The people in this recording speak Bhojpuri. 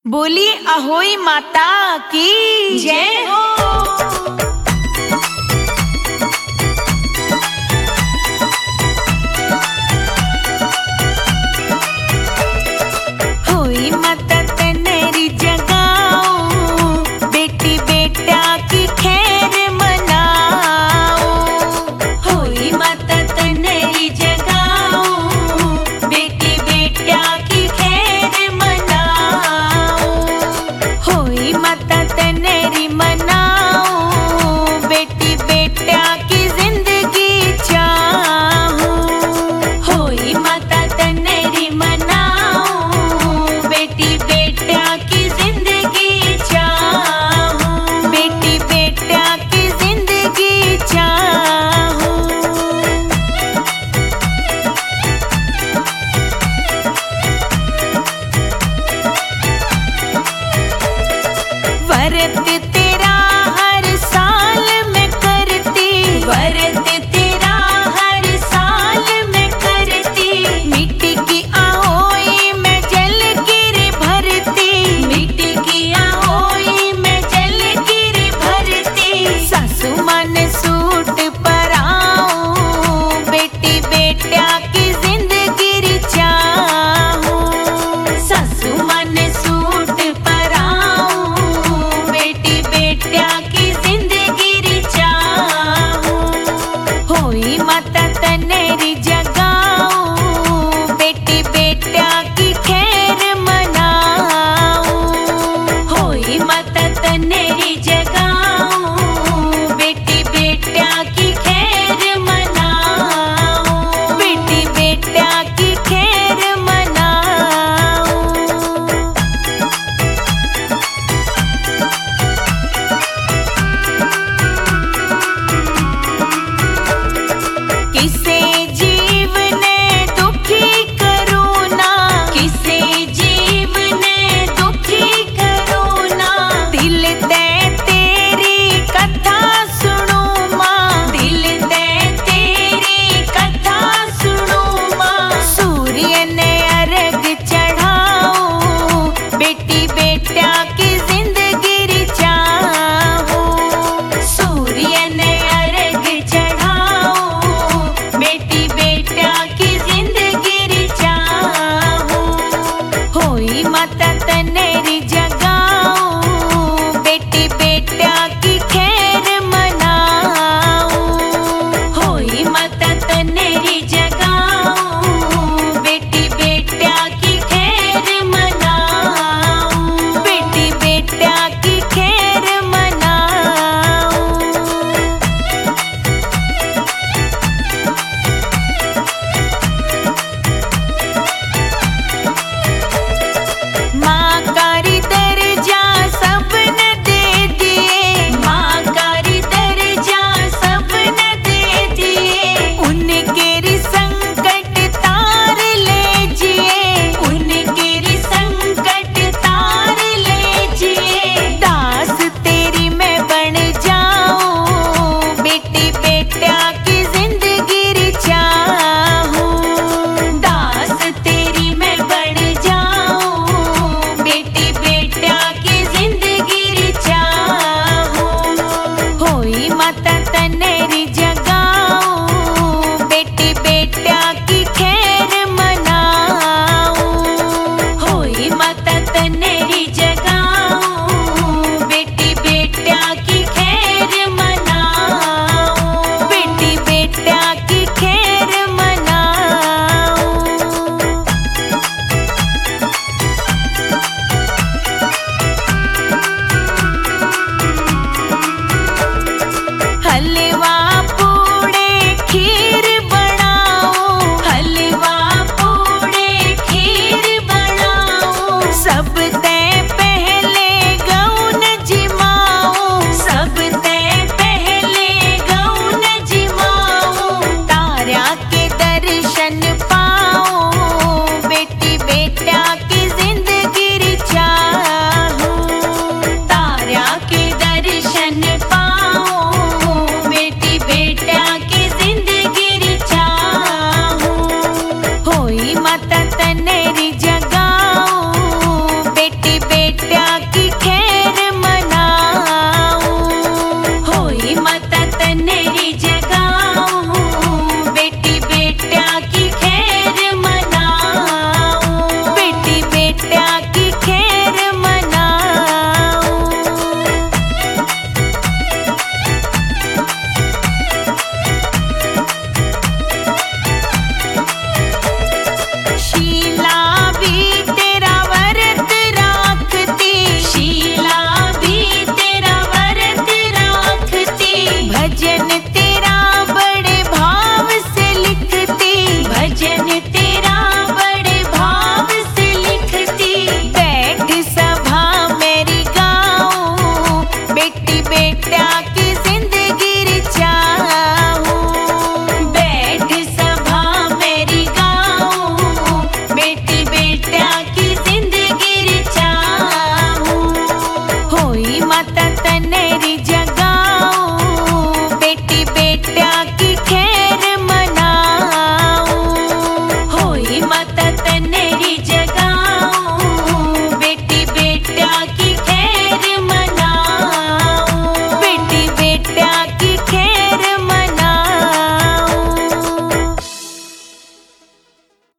बोली अहोई माता की जय हो। होई माता तनेरी जगाओ, बेटी बेटा की खैर मनाओ। होई माता तनेरी जगाओ, बेटी बेटा की खैर मनाओ। होई माता तनेरी मनाओ, बेटी बेटा की जिंदगी चाहो। होई माता तनेरी मनाओ, बेटी बेटा की जिंदगी चाहो। बेटी बेटा की जिंदगी चाहो। व्रत तेरा हर साल में करती, व्रत तेरा हर साल में करती। मिट्टी की आहोई में जल गिरी भरती, मिट्टी की आहोई में जल गिरी भरती। सासू माँ ने सूट पराओ, बेटी बेटा की जिंदगी चाहो। सासू माँ ने सूट पराओ, बेटी बेटा की जिंदगी चाहो। होई माता तनेरी जगाओ, बेटी बेटा की खैर मनाओ। होई माता तनेरी जगाओ, बेटी बेटा की खैर मनाओ। बेटी बेटा की खैर मनाओ। किसे जीव ने दुखी करूना, किसे जीव ने दुखी करूना। दिल दे तेरी कथा सुनू माँ, दिल दे तेरी कथा सुनू माँ। सूर्य ने अर्घ चढ़ाओ, बेटी बेटा की जिंदगी चाहो। सूर्य ने अर्घ चढ़ाओ, बेटी बेटा की जिंदगी चाहो। होई माता तनेरी जगाओ, बेटी बेटा की खैर मनाओ। होई माता तनेरी जगाओ, बेटी बेटा की खैर मनाओ। बेटी बेटा की खैर मनाओ। माँ कारी दर्जा सबने दे दिए, माँ कारी दर्जा सबने दे दिए। उनके री संकट तार ले जिए, उनके री संकट तार ले जिए। दास तेरी मैं बन जाऊं, बेटी बेटा की जिंदगी चाहो। दास तेरी मैं बन जाऊं, बेटी बेटा की जिंदगी चाहो। होई माता तनेरी जगाओ, बेटी बेटा की खैर मनाओ। होई माता तनेरी जगाओ, बेटी बेटा की खैर मनाओ। बेटी बेटा की खैर मनाओ। हलवा पूड़े खीर बनाओ, हलवा पूड़े खीर बनाओ। सब